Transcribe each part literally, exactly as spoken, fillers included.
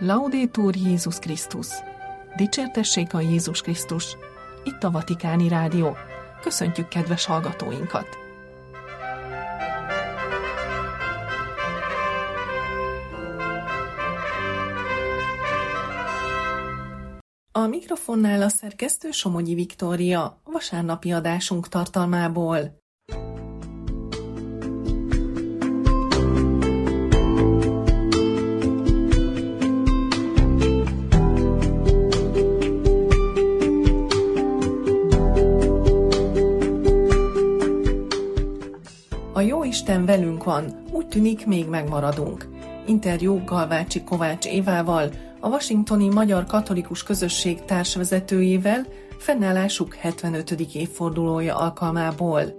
Laudetur Jézus Krisztus! Dicsértessék a Jézus Krisztus! Itt a Vatikáni Rádió. Köszöntjük kedves hallgatóinkat! A mikrofonnál a szerkesztő Somogyi Viktória, vasárnapi adásunk tartalmából. A Jóisten velünk van, úgy tűnik, még megmaradunk. Interjú Galvácsi Kovács Évával, a washingtoni Magyar Katolikus Közösség társvezetőjével fennállásuk hetvenötödik évfordulója alkalmából.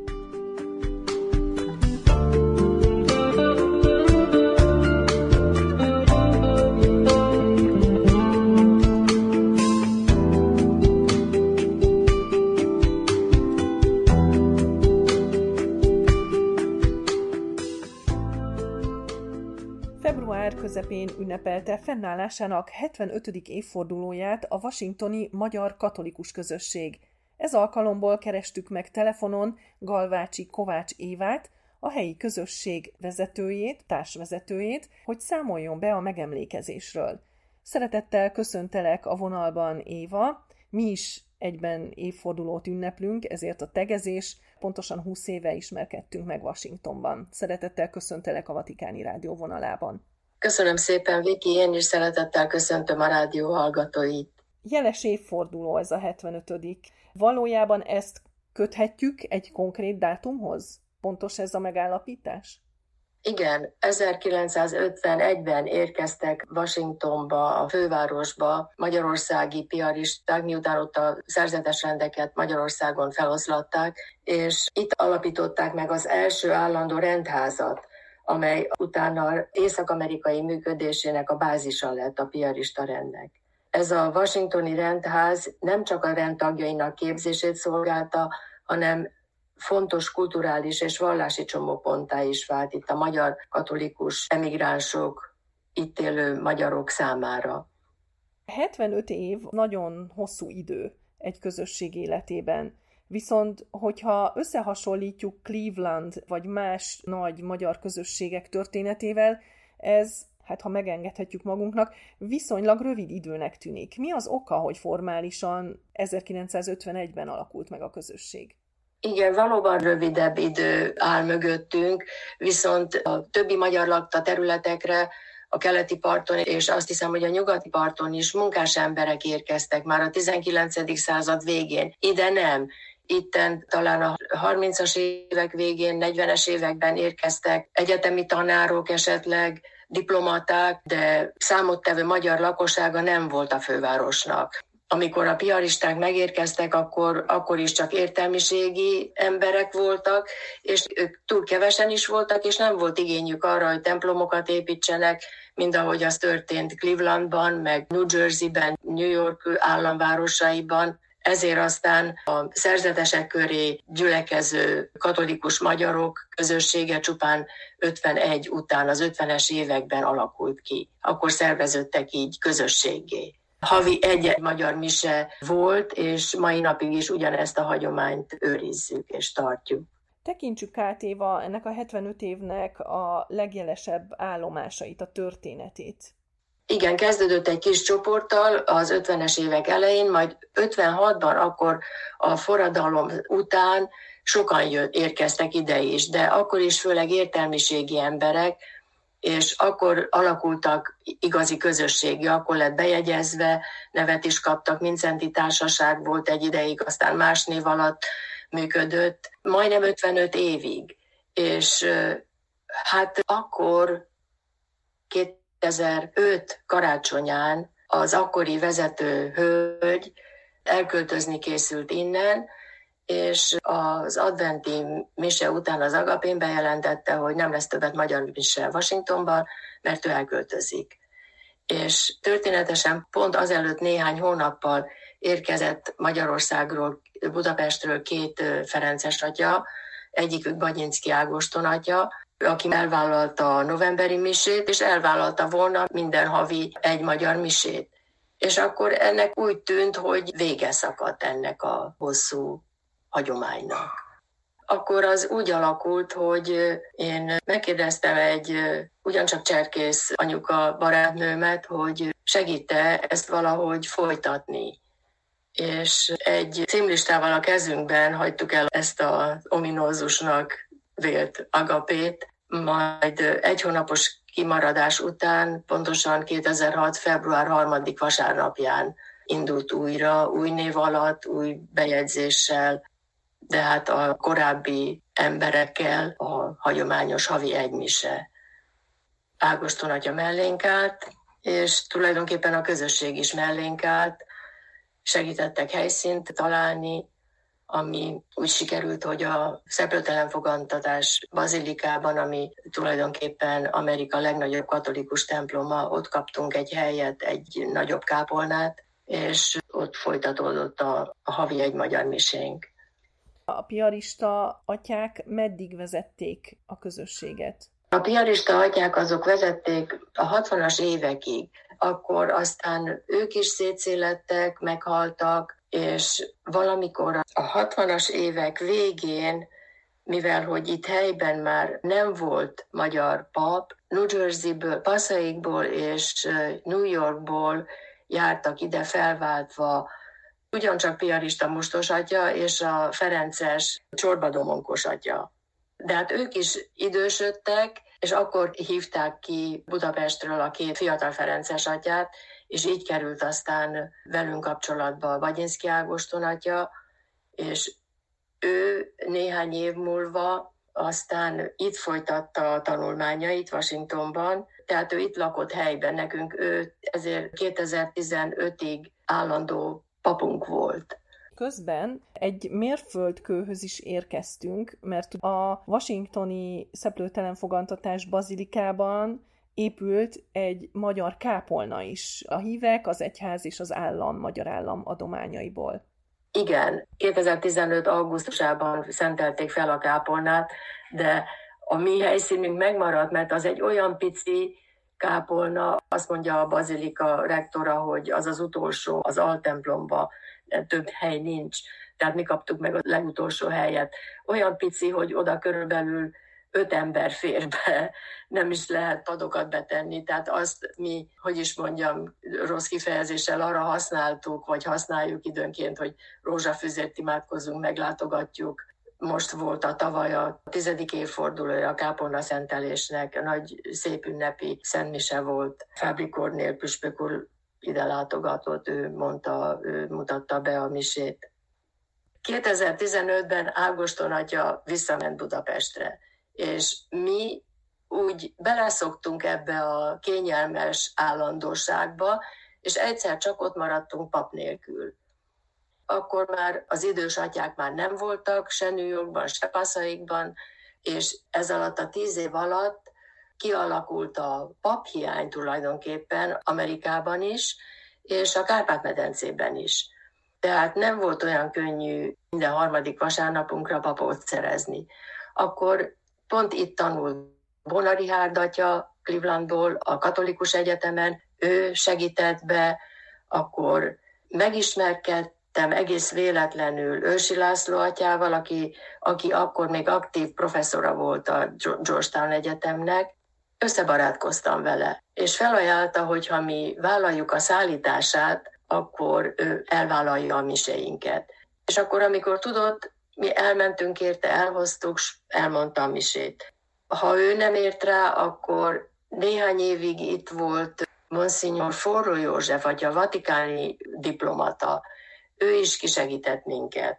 Február közepén ünnepelte fennállásának hetvenötödik évfordulóját a washingtoni Magyar Katolikus Közösség. Ez alkalomból kerestük meg telefonon Galvácsi Kovács Évát, a helyi közösség vezetőjét, társvezetőjét, hogy számoljon be a megemlékezésről. Szeretettel köszöntelek a vonalban, Éva. Mi is egyben évfordulót ünneplünk, ezért a tegezés, pontosan húsz éve ismerkedtünk meg Washingtonban. Szeretettel köszöntelek a Vatikáni Rádió vonalában. Köszönöm szépen, Viki, én is szeretettel köszöntöm a rádió hallgatóit. Jeles évforduló ez a hetvenötödik. Valójában ezt köthetjük egy konkrét dátumhoz? Pontos ez a megállapítás? Igen, ezerkilencszázötvenegyben érkeztek Washingtonba, a fővárosba magyarországi piaristák, miután ott a szerzetes rendeket Magyarországon feloszlatták, és itt alapították meg az első állandó rendházat, amely utána észak-amerikai működésének a bázisa lett a piarista rendnek. Ez a washingtoni rendház nem csak a rend tagjainak képzését szolgálta, hanem fontos kulturális és vallási csomóponttá is vált itt a magyar katolikus emigránsok, itt élő magyarok számára. hetvenöt év nagyon hosszú idő egy közösség életében. Viszont, hogyha összehasonlítjuk Cleveland vagy más nagy magyar közösségek történetével, ez, hát ha megengedhetjük magunknak, viszonylag rövid időnek tűnik. Mi az oka, hogy formálisan ezerkilencszázötvenegyben alakult meg a közösség? Igen, valóban rövidebb idő áll mögöttünk, viszont a többi magyar lakta területekre, a keleti parton, és azt hiszem, hogy a nyugati parton is munkás emberek érkeztek már a tizenkilencedik század végén. Ide nem. Itten talán a harmincas évek végén, negyvenes években érkeztek egyetemi tanárok, esetleg diplomaták, de számottevő magyar lakossága nem volt a fővárosnak. Amikor a piaristák megérkeztek, akkor, akkor is csak értelmiségi emberek voltak, és ők túl kevesen is voltak, és nem volt igényük arra, hogy templomokat építsenek, mint ahogy az történt Clevelandban, meg New Jerseyben, New York államvárosaiban. Ezért aztán a szerzetesek köré gyülekező katolikus magyarok közössége csupán ötvenegy után, az ötvenes években alakult ki. Akkor szerveződtek így közösséggé. Havi egy magyar mise volt, és mai napig is ugyanezt a hagyományt őrizzük és tartjuk. Tekintsük át, Éva, ennek a hetvenöt évnek a legjelesebb állomásait, a történetét. Igen, kezdődött egy kis csoporttal az ötvenes évek elején, majd ötvenhatban akkor a forradalom után sokan jött, érkeztek ide is, de akkor is főleg értelmiségi emberek, és akkor alakultak igazi közösségi, akkor lett bejegyezve, nevet is kaptak, Mincenti Társaság volt egy ideig, aztán más név alatt működött, majdnem ötvenöt évig. És hát akkor kétezer-öt karácsonyán az akkori vezető hölgy elköltözni készült innen, és az adventi mise után az Agapén bejelentette, hogy nem lesz többet magyar mise Washingtonban, mert ő elköltözik. És történetesen pont azelőtt néhány hónappal érkezett Magyarországról, Budapestről két ferences atya, egyikük Bagyinszky Ágoston atya, aki elvállalta a novemberi misét, és elvállalta volna minden havi egy magyar misét. És akkor ennek úgy tűnt, hogy vége szakadt ennek a hosszú hagyománynak. Akkor az úgy alakult, hogy én megkérdeztem egy ugyancsak cserkész anyuka barátnőmet, hogy segít-e ezt valahogy folytatni. És egy címlistával a kezünkben hagytuk el ezt az ominózusnak vélt agapét, majd egy hónapos kimaradás után, pontosan kétezer-hat. február harmadika vasárnapján indult újra, új név alatt, új bejegyzéssel, de hát a korábbi emberekkel a hagyományos havi egymise. Ágoston atya mellénk állt, és tulajdonképpen a közösség is mellénk állt, segítettek helyszínt találni, ami úgy sikerült, hogy a Szeplőtelenfogantatás bazilikában, ami tulajdonképpen Amerika legnagyobb katolikus temploma, ott kaptunk egy helyet, egy nagyobb kápolnát, és ott folytatódott a, a havi egy magyar misénk. A piarista atyák meddig vezették a közösséget? A piarista atyák azok vezették a hatvanas évekig, akkor aztán ők is szétszélettek, meghaltak, és valamikor a hatvanas évek végén, mivel hogy itt helyben már nem volt magyar pap, New Jerseyből, Passaikból és New Yorkból jártak ide felváltva ugyancsak piarista Mustos atya és a ferences Csorba Domonkos atya. De hát ők is idősödtek, és akkor hívták ki Budapestről a két fiatal ferences atyát, és így került aztán velünk kapcsolatba Bagyinszky Ágoston atya, és ő néhány év múlva aztán itt folytatta a tanulmányait Washingtonban, tehát ő itt lakott helyben nekünk, ő ezért kétezer-tizenötig állandó papunk volt. Közben egy mérföldkőhöz is érkeztünk, mert a washingtoni Szeplőtelenfogantatás bazilikában épült egy magyar kápolna is. A hívek, az egyház és az állam, magyar állam adományaiból. Igen, kétezer-tizenöt. augusztusában szentelték fel a kápolnát, de a mi helyszínünk megmaradt, mert az egy olyan pici kápolna, azt mondja a bazilika rektora, hogy az az utolsó, az altemplomba, több hely nincs, tehát mi kaptuk meg a legutolsó helyet. Olyan pici, hogy oda körülbelül öt ember fér be, nem is lehet padokat betenni, tehát azt mi, hogy is mondjam, rossz kifejezéssel arra használtuk, vagy használjuk időnként, hogy rózsafüzért imádkozunk, meglátogatjuk. Most volt a tavaly a tizedik évfordulója a kápolna szentelésnek, nagy szép ünnepi szentmise volt. Fábri Kornél püspök úr ide látogatott, ő mondta, ő mutatta be a misét. kétezer-tizenötben Ágoston atya visszament Budapestre, és mi úgy beleszoktunk ebbe a kényelmes állandóságba, és egyszer csak ott maradtunk pap nélkül. Akkor már az idős atyák már nem voltak, se New Yorkban, se Passaikban, és ez alatt a tíz év alatt kialakult a paphiány tulajdonképpen Amerikában is, és a Kárpát-medencében is. Tehát nem volt olyan könnyű minden harmadik vasárnapunkra papot szerezni. Akkor pont itt tanult Bona Richárd atya Clevelandból, a katolikus egyetemen, ő segített be, akkor megismerkedtem egész véletlenül Őrsi László atyával, aki, aki akkor még aktív professzora volt a Georgetown Egyetemnek. Összebarátkoztam vele, és felajánlta, hogy ha mi vállaljuk a szállítását, akkor ő elvállalja a miséinket. És akkor, amikor tudott, mi elmentünk érte, elhoztuk, és elmondta a misét. Ha ő nem ért rá, akkor néhány évig itt volt Monsignor Forró József, vagy a vatikáni diplomata. Ő is kisegített minket.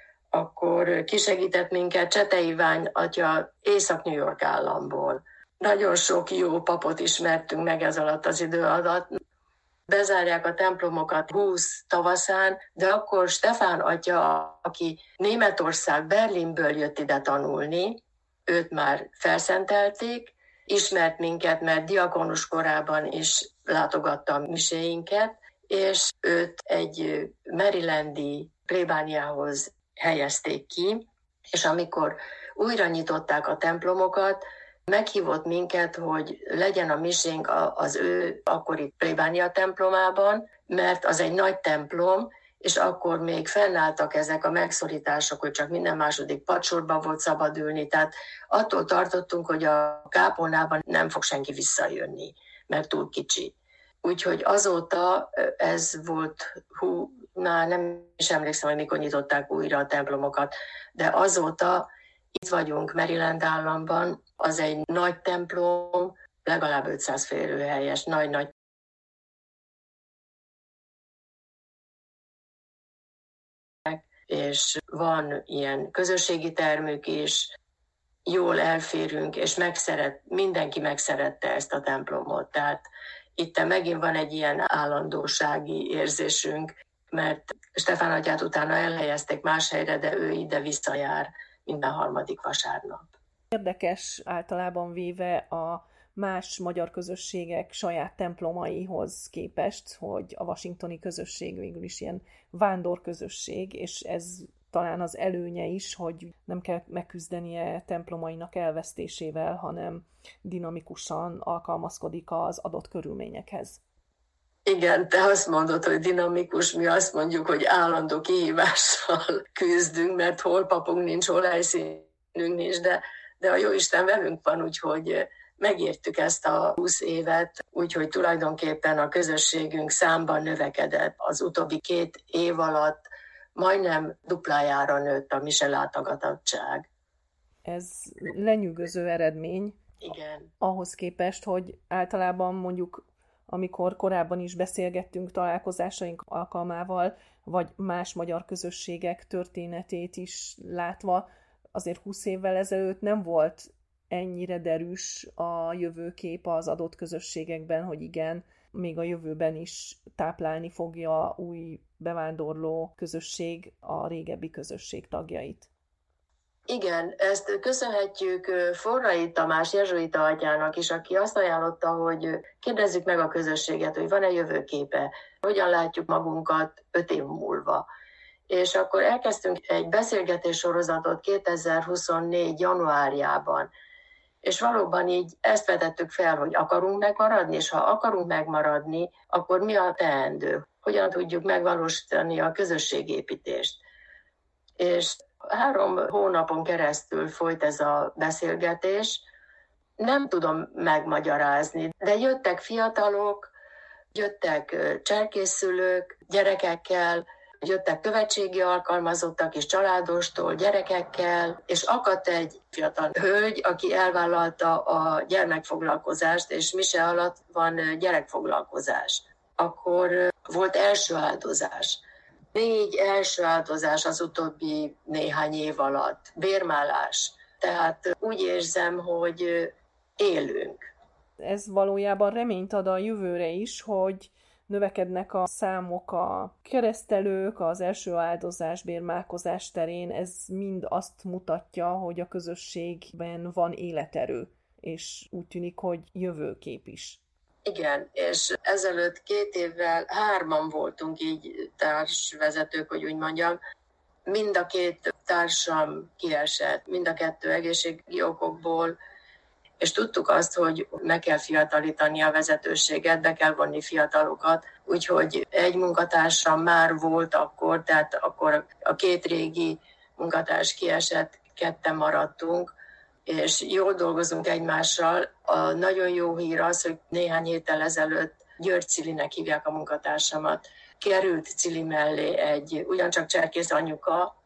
Akkor kisegített minket Csete Ivány atya Észak-New York államból. Nagyon sok jó papot ismertünk meg ez alatt az idő alatt. Bezárják a templomokat húsz tavaszán, de akkor Stefán atya, aki Németország, Berlinből jött ide tanulni, őt már felszentelték, ismert minket, mert diakonus korában is látogatta a miséinket, és őt egy marylandi plébániához helyezték ki, és amikor újra nyitották a templomokat, meghívott minket, hogy legyen a misénk az ő akkori plébánia templomában, mert az egy nagy templom, és akkor még fennálltak ezek a megszorítások, hogy csak minden második padsorban volt szabad ülni, tehát attól tartottunk, hogy a kápolnában nem fog senki visszajönni, mert túl kicsi. Úgyhogy azóta ez volt, hú, már nem is emlékszem, hogy mikor nyitották újra a templomokat, de azóta itt vagyunk Maryland államban, az egy nagy templom, legalább ötszáz férőhelyes, nagy-nagy. És van ilyen közösségi termük is, jól elférünk, és megszeret, mindenki megszerette ezt a templomot. Tehát itt megint van egy ilyen állandósági érzésünk, mert Stefán atyát utána elhelyezték más helyre, de ő ide visszajár minden harmadik vasárnap. Érdekes általában véve a más magyar közösségek saját templomaihoz képest, hogy a washingtoni közösség végül is ilyen vándorközösség, és ez talán az előnye is, hogy nem kell megküzdenie templomainak elvesztésével, hanem dinamikusan alkalmazkodik az adott körülményekhez. Igen, te azt mondod, hogy dinamikus, mi azt mondjuk, hogy állandó kihívással küzdünk, mert hol papunk nincs, hol helyszínünk nincs, de, de a Jóisten velünk van, úgyhogy megértük ezt a húsz évet, úgyhogy tulajdonképpen a közösségünk számban növekedett. Az utóbbi két év alatt majdnem duplájára nőtt a mise látogatottság. Ez lenyűgöző eredmény. Igen. Ahhoz képest, hogy általában mondjuk, amikor korábban is beszélgettünk találkozásaink alkalmával, vagy más magyar közösségek történetét is látva, azért húsz évvel ezelőtt nem volt ennyire derűs a jövőkép az adott közösségekben, hogy igen, még a jövőben is táplálni fogja új bevándorló közösség a régebbi közösség tagjait. Igen, ezt köszönhetjük Forrai Tamás jezsuita atyának is, aki azt ajánlotta, hogy kérdezzük meg a közösséget, hogy van-e jövőképe, hogyan látjuk magunkat öt év múlva. És akkor elkezdtünk egy beszélgetés sorozatot kétezer-huszonnégy januárjában, és valóban így ezt vetettük fel, hogy akarunk megmaradni, és ha akarunk megmaradni, akkor mi a teendő? Hogyan tudjuk megvalósítani a közösségépítést? És három hónapon keresztül folyt ez a beszélgetés. Nem tudom megmagyarázni, de jöttek fiatalok, jöttek cserkészülők gyerekekkel, jöttek követségi alkalmazottak és családostól gyerekekkel, és akadt egy fiatal hölgy, aki elvállalta a gyermekfoglalkozást, és mise alatt van gyerekfoglalkozás. Akkor volt első áldozás. Négy első áldozás az utóbbi néhány év alatt. Bérmálás. Tehát úgy érzem, hogy élünk. Ez valójában reményt ad a jövőre is, hogy növekednek a számok a keresztelők, az első áldozás, bérmálkozás terén. Ez mind azt mutatja, hogy a közösségben van életerő, és úgy tűnik, hogy jövőkép is. Igen, és ezelőtt két évvel hárman voltunk így társvezetők, hogy úgy mondjam. Mind a két társam kiesett, mind a kettő egészségügyi okokból, és tudtuk azt, hogy meg kell fiatalítani a vezetőséget, be kell vonni fiatalokat, úgyhogy egy munkatársam már volt akkor, tehát akkor a két régi munkatárs kiesett, ketten maradtunk, és jól dolgozunk egymással. A nagyon jó hír az, hogy néhány héttel ezelőtt György Cilinek hívják a munkatársamat. Került Cili mellé egy ugyancsak cserkész anyuka,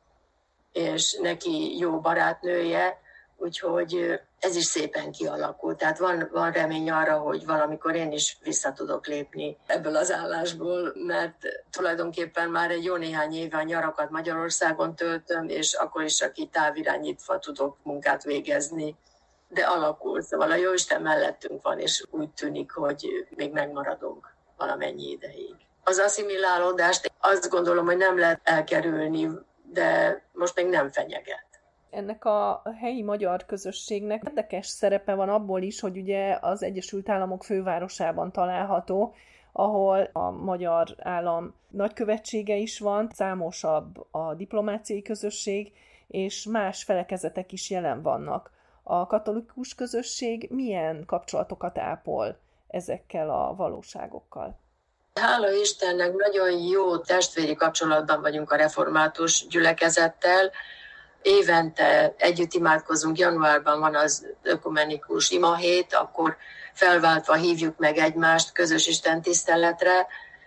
és neki jó barátnője, úgyhogy ez is szépen kialakult. Tehát van, van remény arra, hogy valamikor én is vissza tudok lépni ebből az állásból, mert tulajdonképpen már egy jó néhány éve a nyarakat Magyarországon töltöm, és akkor is aki távirányítva tudok munkát végezni. De alakult, szóval a Jóisten mellettünk van, és úgy tűnik, hogy még megmaradunk valamennyi ideig. Az asszimilálódást azt gondolom, hogy nem lehet elkerülni, de most még nem fenyeget. Ennek a helyi magyar közösségnek érdekes szerepe van abból is, hogy ugye az Egyesült Államok fővárosában található, ahol a magyar állam nagykövetsége is van, számosabb a diplomáciai közösség, és más felekezetek is jelen vannak. A katolikus közösség milyen kapcsolatokat ápol ezekkel a valóságokkal? Hála Istennek nagyon jó testvéri kapcsolatban vagyunk a református gyülekezettel. Évente együtt imádkozunk, januárban van az ökumenikus imahét, akkor felváltva hívjuk meg egymást közös istentiszteletre,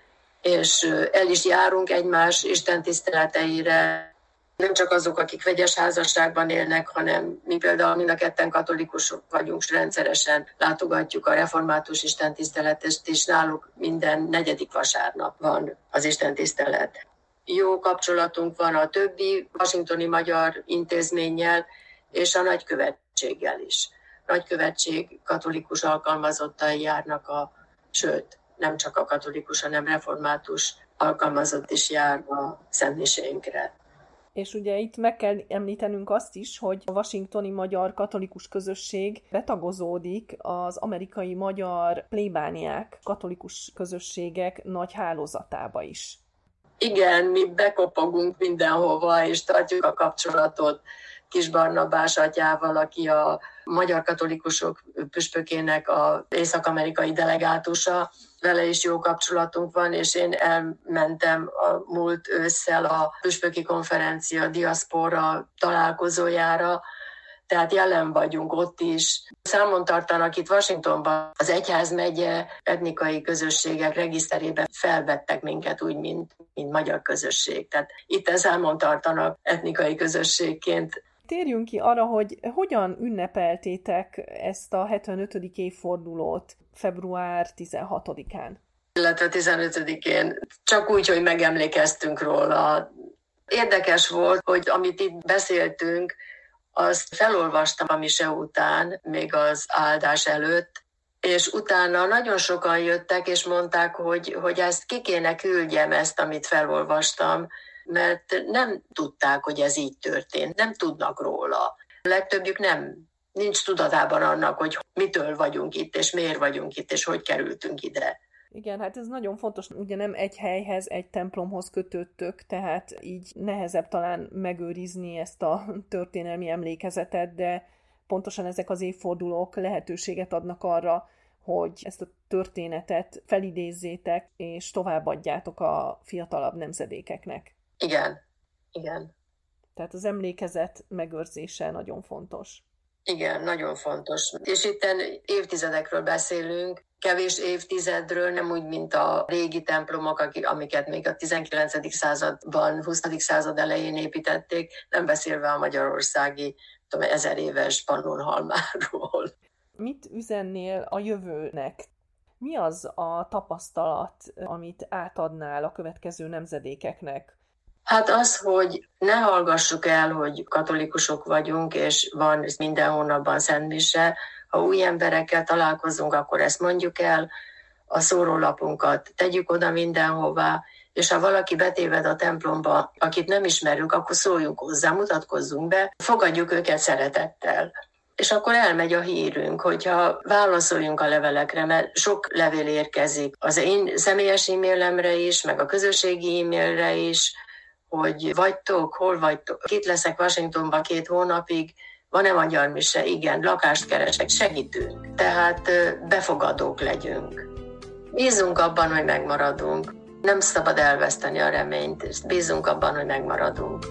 és el is járunk egymás istentiszteleteire. Nem csak azok, akik vegyes házasságban élnek, hanem mi például mind a ketten katolikusok vagyunk, és rendszeresen látogatjuk a református istentiszteletet, és náluk minden negyedik vasárnap van az istentisztelet. Jó kapcsolatunk van a többi washingtoni magyar intézménnyel, és a nagykövetséggel is. A nagykövetség katolikus alkalmazottai járnak, a, sőt, nem csak a katolikus, hanem református alkalmazott is jár a szentmiséinkre. És ugye itt meg kell említenünk azt is, hogy a washingtoni magyar katolikus közösség betagozódik az amerikai magyar plébániák katolikus közösségek nagy hálózatába is. Igen, mi bekopogunk mindenhova, és tartjuk a kapcsolatot Kis Barnabás atyával, aki a magyar katolikusok püspökének az észak-amerikai delegátusa. Vele is jó kapcsolatunk van, és én elmentem a múlt ősszel a püspöki konferencia diaszpora találkozójára, tehát jelen vagyunk ott is. Számon tartanak itt Washingtonban, az egyházmegye etnikai közösségek regiszterében felvettek minket úgy, mint, mint magyar közösség. Tehát itt számon tartanak etnikai közösségként. Térjünk ki arra, hogy hogyan ünnepeltétek ezt a hetvenötödik évfordulót február tizenhatodikán. Illetve tizenötödikén, csak úgy, hogy megemlékeztünk róla. Érdekes volt, hogy amit itt beszéltünk, azt felolvastam a mise után, még az áldás előtt, és utána nagyon sokan jöttek, és mondták, hogy, hogy ezt ki kéne küldjem, ezt, amit felolvastam, mert nem tudták, hogy ez így történt, nem tudnak róla. A legtöbbjük nem, nincs tudatában annak, hogy mitől vagyunk itt, és miért vagyunk itt, és hogy kerültünk ide. Igen, hát ez nagyon fontos, ugye nem egy helyhez, egy templomhoz kötődtök, tehát így nehezebb talán megőrizni ezt a történelmi emlékezetet, de pontosan ezek az évfordulók lehetőséget adnak arra, hogy ezt a történetet felidézzétek, és továbbadjátok a fiatalabb nemzedékeknek. Igen, igen. Tehát az emlékezet megőrzése nagyon fontos. Igen, nagyon fontos. És itten évtizedekről beszélünk, kevés évtizedről, nem úgy, mint a régi templomok, amiket még a tizenkilencedik században, huszadik század elején építették, nem beszélve a magyarországi tudom, ezer éves Pannonhalmáról. Mit üzennél a jövőnek? Mi az a tapasztalat, amit átadnál a következő nemzedékeknek? Hát az, hogy ne hallgassuk el, hogy katolikusok vagyunk, és van minden hónapban szentmise. Ha új emberekkel találkozunk, akkor ezt mondjuk el, a szórólapunkat tegyük oda mindenhová, és ha valaki betéved a templomba, akit nem ismerünk, akkor szóljunk hozzá, mutatkozzunk be, fogadjuk őket szeretettel. És akkor elmegy a hírünk, hogyha válaszoljunk a levelekre, mert sok levél érkezik az én személyes e-mailemre is, meg a közösségi e-mailre is, hogy vagytok, hol vagytok. Itt leszek Washingtonban két hónapig, van-e magyar mise? Igen, lakást keresek, segítünk. Tehát befogadók legyünk. Bízunk abban, hogy megmaradunk. Nem szabad elveszteni a reményt, és bízunk abban, hogy megmaradunk.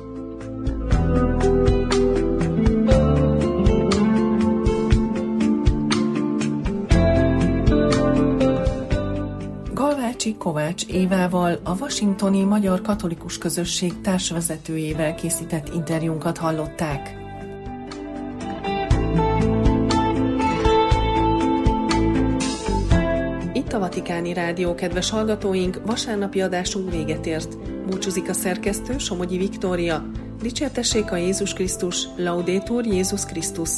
Galvácsi Kovács Évával, a washingtoni magyar katolikus közösség társvezetőjével készített interjúnkat hallották. Itt a Vatikáni Rádió, kedves hallgatóink, vasárnapi adásunk véget ért. Búcsúzik a szerkesztő, Somogyi Viktória. Dicsértessék a Jézus Krisztus, Laudetur Jézus Krisztus.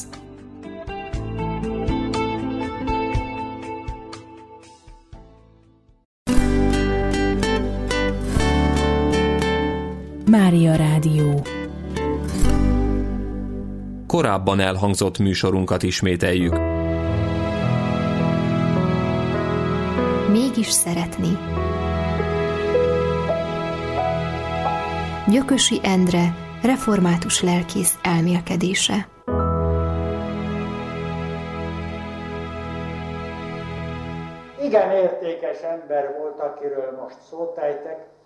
Mária Rádió. Korábban elhangzott műsorunkat ismételjük. Mégis szeretni. Gyökösi Endre, református lelkész elmélkedése. igen értékes ember volt, akiről most szót ejtek,